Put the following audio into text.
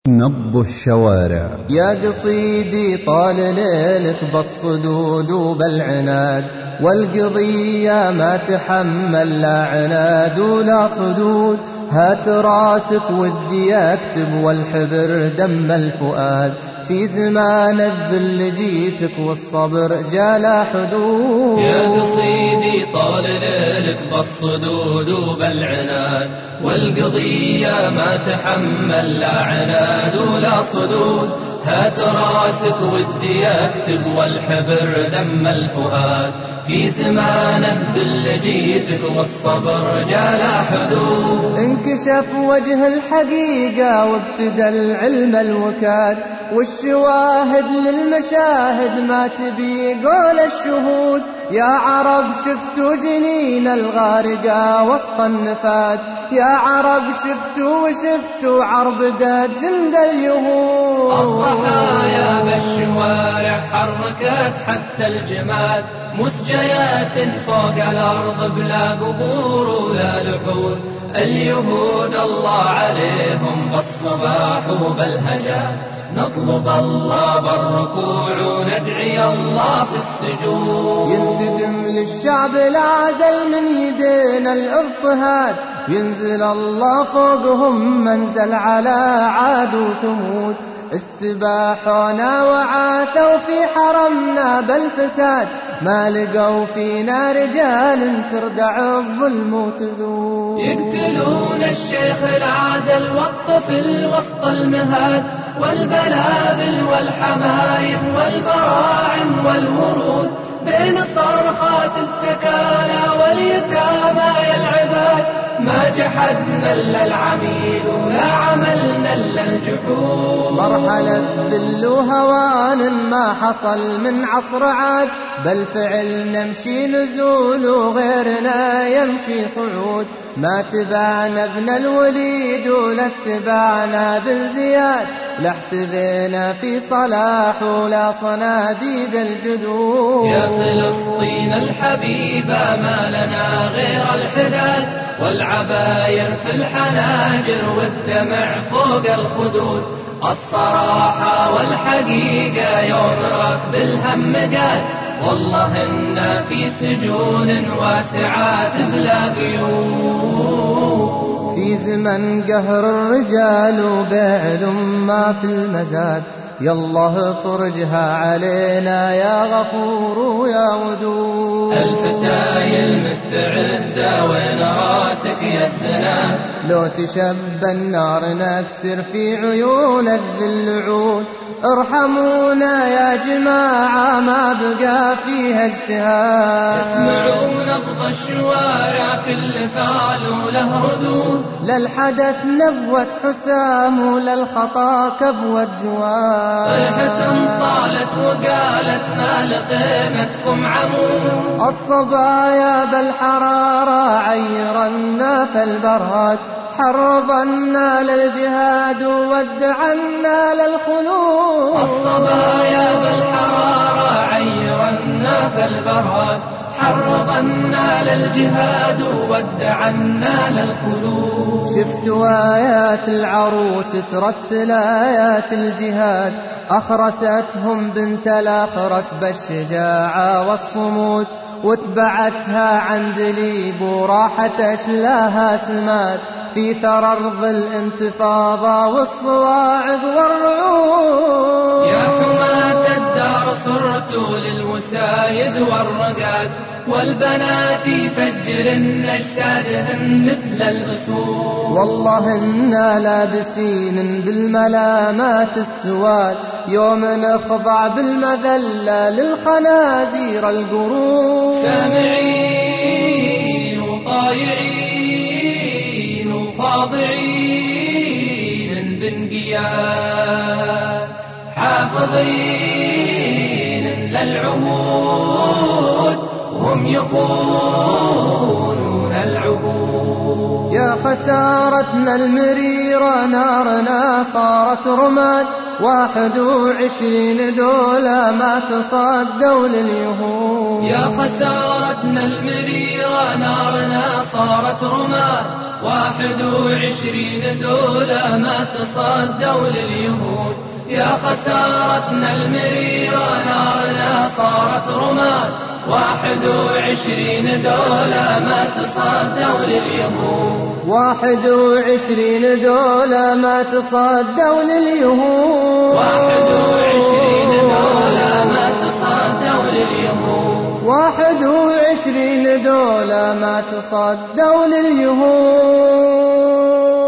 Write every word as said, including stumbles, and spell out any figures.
نبض الشوارع. يا قصيدي طال ليلك بالصدود وبالعناد، والقضية ما تحمل لا عناد ولا صدود. هات راسك ودي اكتب والحبر دم الفؤاد، في زمان الذل جيتك والصبر جالا حدود. يا قصيدي طال ليلك بالصدود وبالعناد، والقضية ما تحمل لا عناد ولا صدود. هات راسك ودي اكتب والحبر دم الفؤاد، في زمان الذل جيتك والصبر جالا حدود. انكشف وجه الحقيقة وابتدى العلم الوكاد، والشواهد للمشاهد ما تبي قول الشهود. يا عرب شفتوا جنين الغارقة وسط النفاد، يا عرب شفتوا وشفتوا عربدة جند اليهود. الضحايا بالشوارع حركت حتى الجماد، مسجيات فوق الأرض بلا قبور ولا لحود. اليهود الله عليهم بالصباح وبالهجاء، نطلب الله بالركوع وندعي الله في السجود. ينتقم للشعب العازل من يدينا الاضطهاد، ينزل الله فوقهم منزل على عاد وثمود. استباحونا وعاثوا في حرمنا بالفساد، ما لقوا فينا رجال تردع الظلم وتذود. يقتلون الشيخ العازل والطفل وسط المهاد، والبلابل والحمايم والبراعم والورود. بين صرخات الثكالى واليتامى يا العباد، ما جحدنا إلا العميل ولا عملنا إلا الجحود. مرحلة ذل وهوان ما حصل من عصر عاد، بالفعل نمشي نزول وغيرنا يمشي صعود. ما تبعنا ابن الوليد ولا اتبعنا بن زياد، لا احتذينا في صلاح ولا صناديد الجدود. يا فلسطين الحبيبة ما لنا غير الحداد، والعباير في الحناجر والدمع فوق الخدود. الصراحة والحقيقة يوم ركب الهم قاد، والله إنا في سجون واسعات بلا قيود. في زمن قهر الرجال وبيع ذمة في المزاد، يالله فرجها علينا يا غفور ويا ودود. الفتايا المستعدة وين راسك يا الزناد، لو تشب النار نكسر في عيون الذل عود. ارحمونا يا جماعة ما بقى فيها اجتهاد، اسمعوا نبض الشوارع كل فعل له ردود. للحدث نبوة حسام وللخطا كبوة جواد. طيحة طالت وقالت ما لخيمتكم عمود، الصبايا بالحرارة عيرنا في البراد، حرضنا للجهاد وودعنا للخلود. الصبايا بالحرارة عيرنا في البراد، حرضنا للجهاد وودعنا للخلود. شفتوا آيات العروس ترتل آيات الجهاد، أخرستهم بنت الأخرس بالشجاعة والصمود. واتبعتها عند ليب وراحت أشلاها سماد، في ثرى أرض الانتفاضة والصواعق والرعود. يا حماة الدار صرتوا للوسايد والرقاد، والبنات يفجرن أجسادهن مثل الأسود. والله إنا لابسين بالملامات السواد، يوم نخضع بالمذلة للخنازير القرود. سامعين وطايعين وخاضعين بانقياد، حافظين للعهود وهم يخونون العهود. يا خسارتنا المريرة نارنا صارت رماد، واحد وعشرين دولة ما تصدوا لليهود. يا خسارتنا المريرة نارنا صارت رماد، واحد وعشرين دولة ما تصدوا لليهود. يا خسارتنا المريرة نارنا صارت رماد، واحد وعشرين دولة ما تصدوا لليهود. واحد وعشرين دولة ما تصدوا لليهود. واحد وعشرين دولة ما تصدوا لليهود. واحد وعشرين دولة ما تصدوا لليهود.